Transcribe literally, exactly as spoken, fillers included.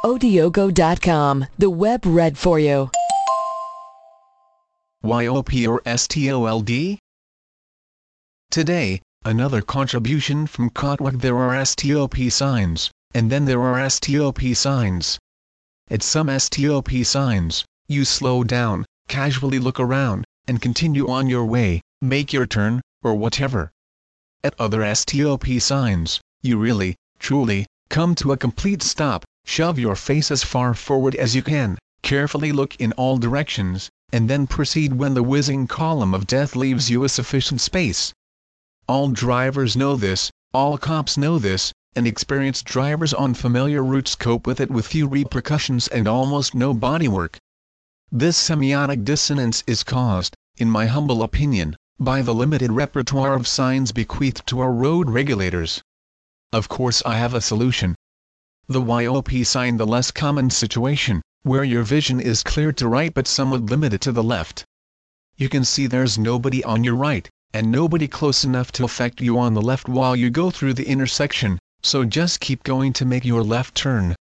Odiogo dot com, the web read for you. Y O P or S T O L D? Today, another contribution from Kotwak. There are stop signs, and then there are stop signs. At some stop signs, you slow down, casually look around, and continue on your way, make your turn, or whatever. At other stop signs, you really, truly, come to a complete stop, shove your face as far forward as you can, carefully look in all directions, and then proceed when the whizzing column of death leaves you a sufficient space. All drivers know this, all cops know this, and experienced drivers on familiar routes cope with it with few repercussions and almost no bodywork. This semiotic dissonance is caused, in my humble opinion, by the limited repertoire of signs bequeathed to our road regulators. Of course I have a solution. The Y O P sign, the less common situation, where your vision is clear to right but somewhat limited to the left. You can see there's nobody on your right, and nobody close enough to affect you on the left while you go through the intersection, so just keep going to make your left turn.